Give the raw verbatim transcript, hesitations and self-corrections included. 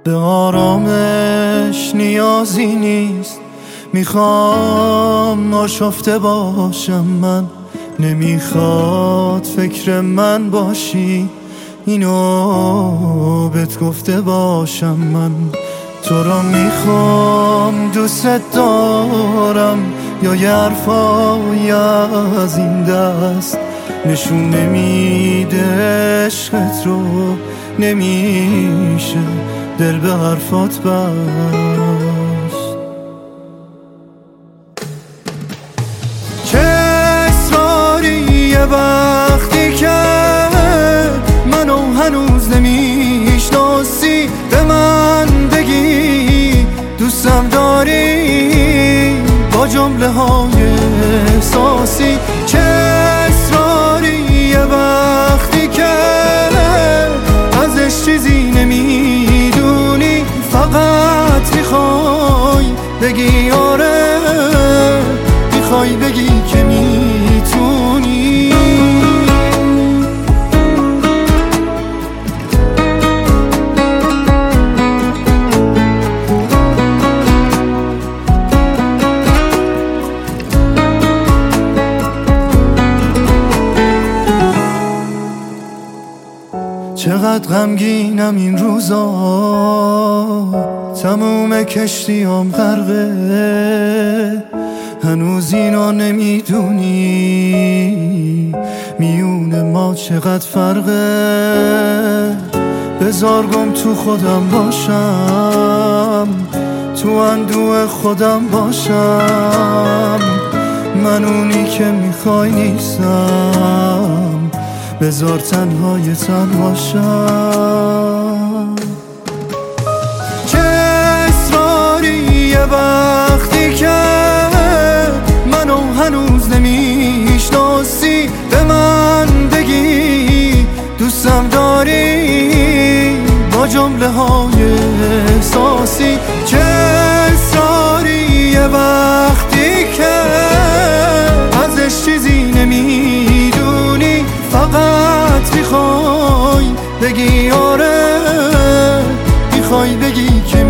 به آرامش نیازی نیست، میخوام آشفته باشم من، نمیخواد فکر من باشی، اینو بهت گفته باشم من. تو را میخوام، دوست دارم، یا یه حرفای از این دست نشون نمیده عشقت رو، نمیشه دل به حرفات بست. چه اصراریه وقتی که منو هنوز نمیشناسی، به من بگی دوستم داری با جمله های احساسی. چه اصراریه وقتی که ازش چیزی نمیدونی، فقط میخوای بگی آره، میخوای بگی که میتونی. چقدر غمگینم این روزا، تموم کشتیام غرقه، هنوز اینا نمیدونی میون ما چقدر فرقه. بذار گم تو خودم باشم، تو اندوه خودم باشم، من اونی که میخوای نیستم، بذار تنهای تن باشم. چه اصراریه وقتی که منو هنوز نمیشناسی، به من بگی دوستم داری با جمله های احساسی. چه اصراریه وقتی که ازش چیزی نمیدونی، فقط میخوای بگی آره، میخوای بگی که